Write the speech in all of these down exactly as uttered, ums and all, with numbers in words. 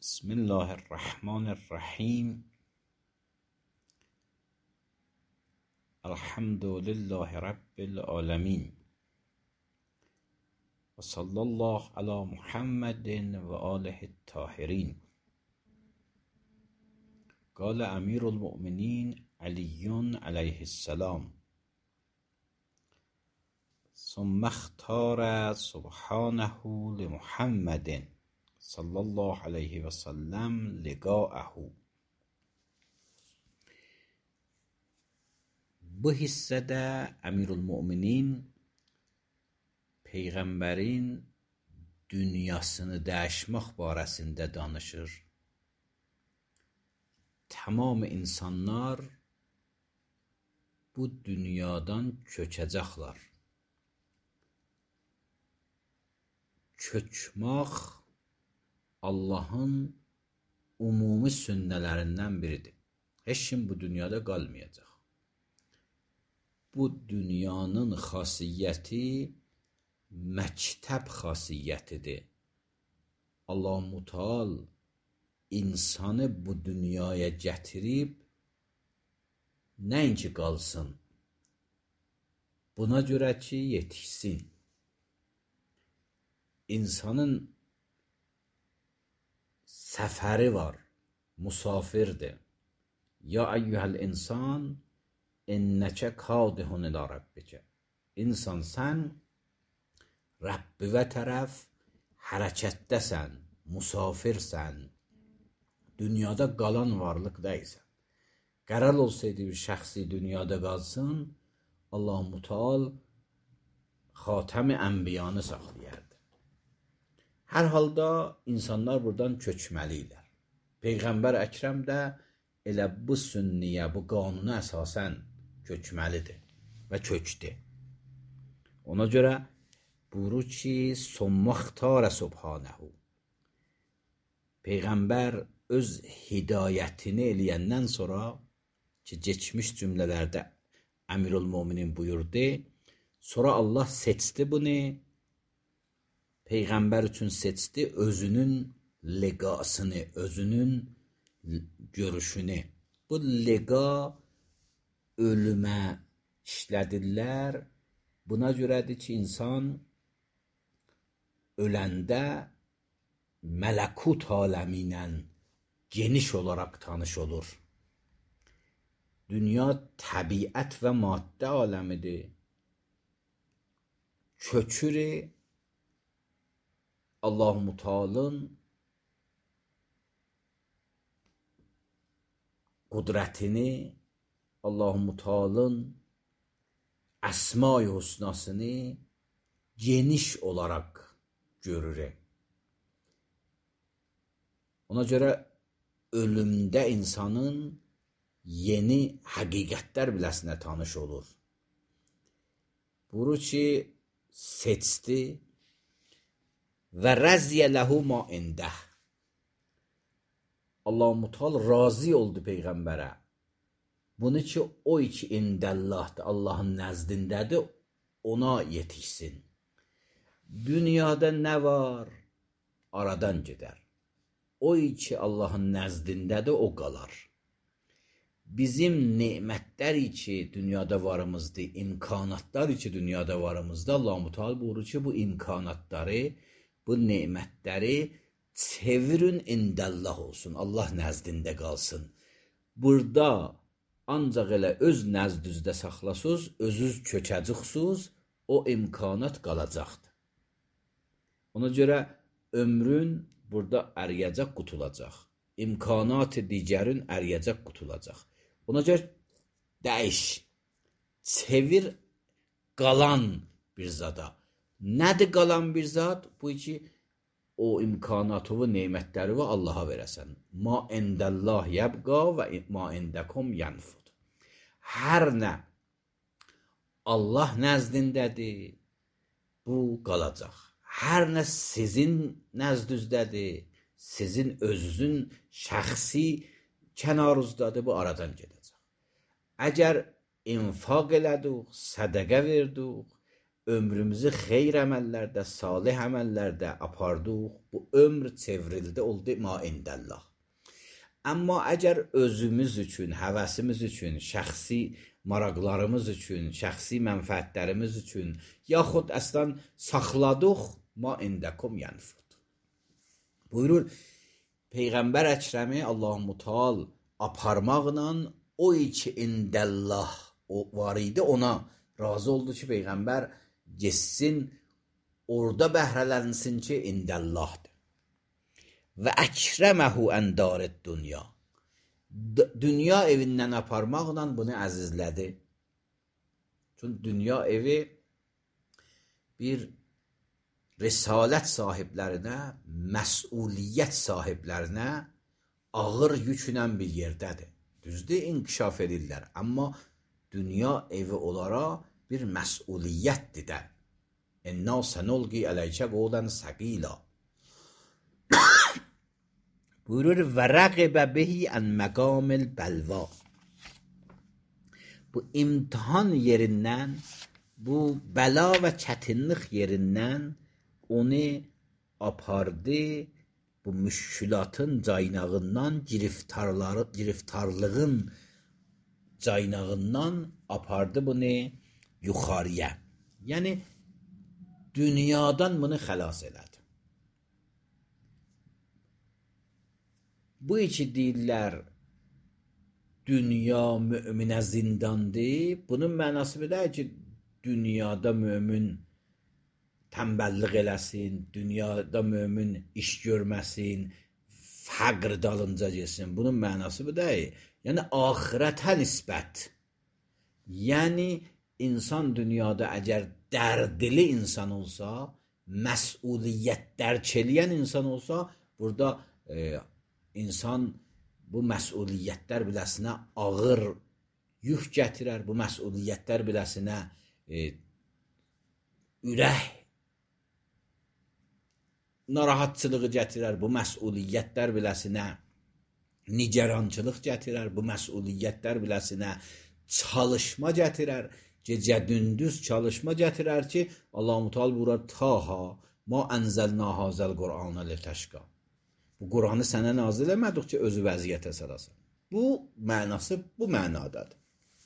بسم الله الرحمن الرحیم. الحمد لله رب العالمین و صلی الله علی محمد و آله الطاهرین. قال امیر المؤمنین علی علیه السلام: ثم اختار سبحانه لمحمد صلی الله علیه و سلم لقاءه. Bu hissədə Əmirülmüminin Peyğəmbərin dünyasını dəyişmək barəsində danışır. Tamam insanlar bu dünyadan köçəcəklər. Köçmək Allahın umumi sünnələrindən biridir. Heç kim bu dünyada qalmayacaq. Bu dünyanın xasiyyəti məktəb xasiyyətidir. Allah-u Teala insanı bu dünyaya gətirib nəinki qalsın, buna görə ki yetişsin. İnsanın səfəri var, musafirdir. Ya eyyuhəl insan innəkə kadihun ilə Rabbikə. İnsan, sən Rəbbivə tərəf hərəkətdəsən, musafirsən, dünyada qalan varlıq deyilsən. Qərar olsaydı bir şəxsi dünyada qalsın, Allah-u Teala xatəmi ənbiyanı saxlayardı. Hər halda insanlar buradan köçməliylər. Peyğəmbər Əkrəm də elə bu sünniyə, bu qanuna əsasən köçməlidir və köçdü. Ona görə buyurur ki, "Summaxtara subhanahu." Peyğəmbər öz hidayətini eləyəndən sonra ki, keçmiş cümlələrdə Əmirülmüminin buyurdu, sonra Allah seçdi bunu, Peyğəmbər üçün seçdi özünün leqasını, özünün görüşünü. Bu leqa ölümə işlədirlər. Buna görədir ki, insan öləndə mələkut aləmi ilə geniş olaraq tanış olur. Dünya təbiət və maddə aləmidir. Köçür Allah-u Teala'nın qudrətini, Allah-u Teala'nın əsma-i husnasını geniş olaraq görür. Ona görə ölümdə insanın yeni həqiqətlər biləsinə tanış olur. Buyurur ki, seçdi və rəziyə ləhu ma indəh. Allah-u Teala razı oldu Peyğəmbərə. Bunu ki, o ki indəllahdır, Allahın nəzdindədir, ona yetişsin. Dünyada nə var? Aradan gedər. O ki Allahın nəzdindədir, o qalar. Bizim nemətlər ki dünyada varımızdır, imkanatlar ki dünyada varımızdır, Allah-u Teala buyurur ki, bu imkanatları, bu nemətləri çevirin indəllah olsun, Allah nəzdində qalsın. Burada ancaq elə öz nəzdüzdə saxlasız, özünüz köçəcəksiniz, o imkanat qalacaqdır. Ona görə ömrün burada əriyəcək, qutulacaq. İmkanat-ı digərin əriyəcək, qutulacaq. Ona görə dəyiş, çevir qalan bir zada. Nədir qalan bir zat? Bu ki, o imkanatı və neymətləri və Allaha verəsən. Ma indəllah yəbqa və ma indəkum yənfud. Hər nə Allah nəzdindədir, bu qalacaq. Hər nə sizin nəzdüzdədir, sizin özünüzün şəxsi kənarınızdadır, bu aradan gedəcək. Əgər infaq elədik, sədəqə verdik, ömrümüzü xeyr əməllərdə, salih əməllərdə apardıq. Bu ömr çevrildi, oldu ma indəllah. Amma əgər özümüz üçün, həvəsimiz üçün, şəxsi maraqlarımız üçün, şəxsi mənfəətlərimiz üçün, yaxud əslən saxladıq, ma indəkum yənfud. Buyurur, Peyğəmbər Əkrəmi Allah-u Teala aparmaqla o ki indəllah o var idi, ona razı oldu ki, Peyğəmbər getsin, orada bəhrələnsin ki, indəllahdır. Və əkrəməhu əndarət dünya. Dünya evindən aparmaqla bunu əzizlədi. Çünki dünya evi bir risalət sahiblərinə, məsuliyyət sahiblərinə ağır yüklə bir yerdədir. Düzdür, inkişaf edirlər. Amma dünya evi olaraq bir məsuliyyətdir də. İnna sənulqi ələykə qawlan səqila. Buyurur və rəqibə bihi ən məqamil bəlva. Bu imtihan yerindən, bu bəla və çətinlik yerindən onu apardı, bu müşkülatın caynağından, giriftarları, giriftarlığın caynağından apardı bunu yuxarıya. Yəni, dünyadan bunu xəlas elədi. Bu iki deyirlər, dünya müminə zindandır. Bunun mənası belə ki, dünyada mümin tənbəllik eləsin, dünyada mümin iş görməsin, fəqr dalınca getsin. Bunun mənası bu deyil. Yəni, axirətə nisbət. Yəni, insan dünyada əgər dərdli insan olsa, məsuliyyət dərk eləyən insan olsa, burada e, insan bu məsuliyyətlər biləsinə ağır yük gətirər, bu məsuliyyətlər biləsinə e, ürək narahatçılığı gətirər, bu məsuliyyətlər biləsinə nigerançılıq gətirər, bu məsuliyyətlər biləsinə çalışma gətirər, gecə gündüz çalışma gətirər ki, Allah-u Teala buyurur, taha ma ənzəlna hazəl Qur'anə litəşqa. Bu Qur'anı sənə nazil eləmədik ki, özü vəziyyətə salasın. Bu mənası bu mənadadır.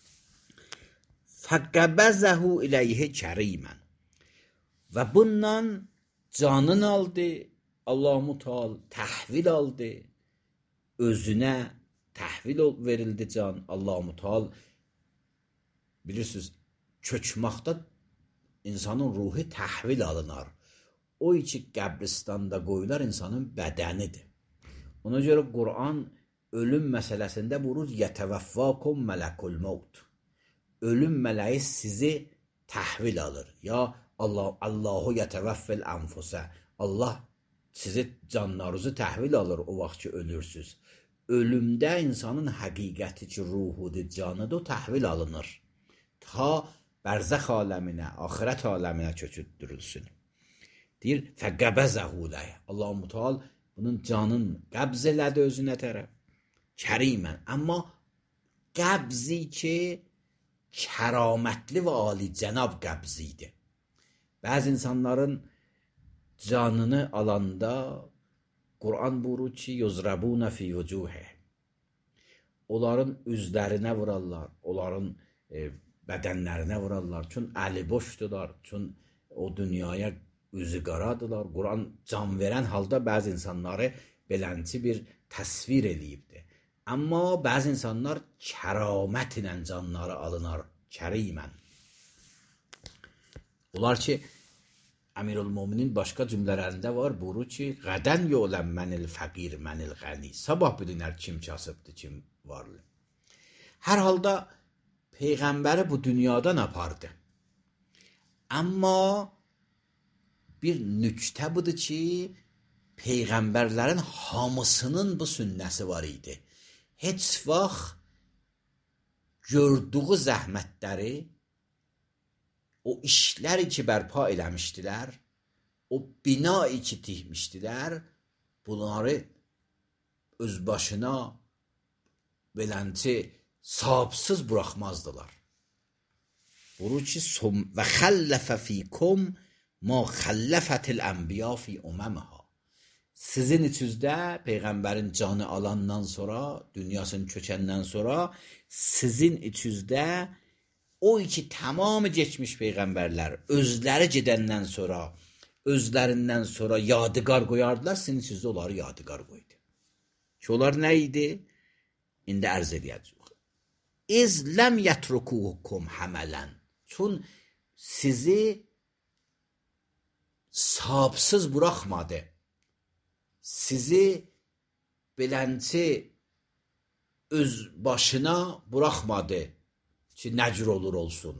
Fəqəbəzəhu iləyhi kərimən. Və bundan canın aldı, Allah-u Teala təhvil aldı, özünə təhvil verildi can. Allah-u Teala bilirsiniz, köçməkdə insanın ruhu təhvil alınar. O iki qəbristanda qoyular insanın bədənidir. Ona görə Qur'an ölüm məsələsində buyurur, yətəvəffəkum mələkul mevt. Ölüm mələyi sizi təhvil alır. Ya Allah, Allahu yətəvəffəl ənfusə. Allah sizi canlarınızı təhvil alır o vaxt ki ölürsünüz. Ölümdə insanın həqiqəti ki ruhudur, canıdır, o təhvil alınır. Ta bərzəx aləminə, axirət aləminə köçürdürülsün. Deyir, fəqəbəzəhu ləh. Allah-u Teala bunun canın qəbz elədi özünə tərəf. Kərimən. Amma qəbzi ki, kəramətli və alicənab qəbzi idi. Bəzi insanların canını alanda Qur'an buyurur ki, yuzrabuna fi vucuhi. Onların üzlərinə vurarlar, onların e, bədənlərinə vurarlar. Çünki əli boşdular, çünki o dünyaya üzü qaradılar. Qur'an can verən halda bəzi insanları belənçi bir təsvir eləyibdir. Amma bəzi insanlar kəramət ilə canları alınar, kərimən. Onlar ki, Əmirül-Müminin başqa cümlələrində var, buyurur ki, qədən yolən mənil fəqir, mənil qəni. Sabah bilинər kim kasıbdır, kim varlı. Hər halda Peyğəmbəri bu dünyadan apardı. Amma bir nüktə budur ki, Peyğəmbərlərin hamısının bu sünnəsi var idi. Heç vaxt gördüyü zəhmətləri, o işləri ki bərpa eləmişdilər, o binayı ki tikmişdilər, bunları öz başına belənçi sahibsiz buraxmazdılar. buyurur ki və xəlləfə fikum ma xəlləfət el-ənbiya fi umamha. Sizin içinizdə peyğəmbərin canı alandan sonra, dünyasını köçəndən sonra sizin içinizdə o ki tamam geçmiş peyğəmbərlər özləri gedəndən sonra, özlərindən sonra yadigar qoyardılar, sizin içinizdə onları yadigar qoydu. Ki onlar nə idi? İndi ərz edəcəyik. İz ləm yətrukukum həmələn. Çün sizi sahibsiz buraxmadı. Sizi belənçi öz başına buraxmadı ki, nəcr olur olsun.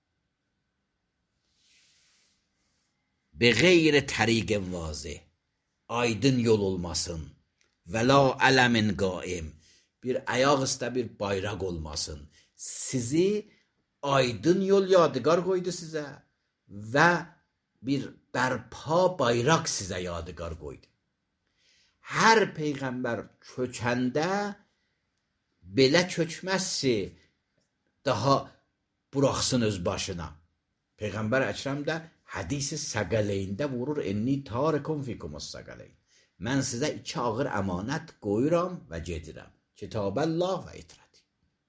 Be qeyri təriqin vazih, aydın yol olmasın. Və la ələmin qaim, bir ayaq üstə bir bayraq olmasın. Sizi aydın yol yadigar qoydu sizə və bir bərpa bayraq sizə yadigar qoydu. Hər peyğəmbər köçəndə belə köçməzsi, daha buraxsın öz başına. Peyğəmbər Əkrəm də hədisi səqəleyində vurur, enni tarikum fikumus səqələyn. Mən sizə iki ağır əmanət qoyuram və gedirəm. Kitab-əllah və itrəti.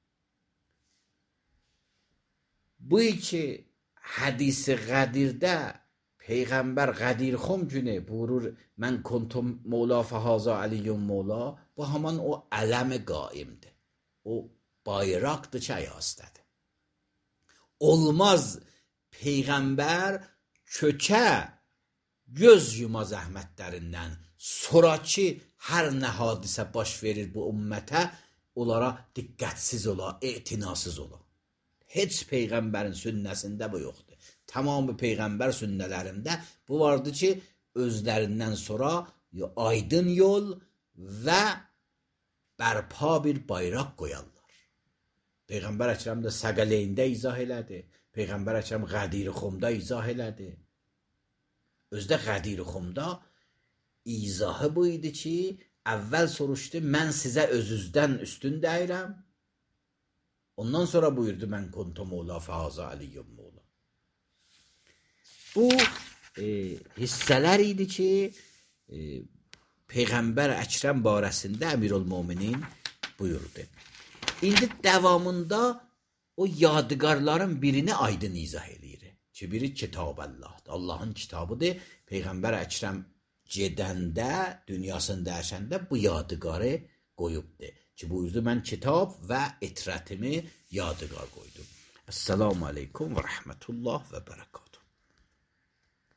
Bu iki hədisi qədirdə Peyğəmbər Qədirxum günü buyurur, mən kuntum mola fəhaza əliyyum mola, bu haman o ələmi qaimdir. O bayraqdır ki, ayastədir. Olmaz Peyğəmbər kökə göz yuma zəhmətlərindən, sonraki hər nə hadisə baş verir bu ümmətə, onlara diqqətsiz ola, etinasız ola. Heç Peyğəmbərin sünnəsində bu yoxdur. Tamamı Peyğəmbər sünnələrində bu vardı ki, özlərindən sonra aydın yol və bərpa bir bayraq qoyarlar. Peyğəmbər Əkrəm də Səqəleyndə izah elədi. Peyğəmbər Əkrəm Qədirxumda izah elədi. Özdə Qədirxumda izahı bu idi ki, əvvəl soruşdu, mən sizə özüzdən üstün deyirəm. Ondan sonra buyurdu, mən kuntum mola fəhaza əliyyum mola. Bu e, hissələr idi ki, e, Peyğəmbər Əkrəm barəsində Əmirül-Möminin buyurdu. İndi davamında o yadigarların birini aydın izah edir ki, biri Kitab-əlləhdir. Allahın kitabıdır. Peyğəmbər Əkrəm gedəndə, dünyasını dəyişəndə bu yadigarı qoyubdur. Ki, buyurdu, mən kitab və itrətimi yadigar qoydum. Əssalamu aleykum və rəhmətullah və bərəkət.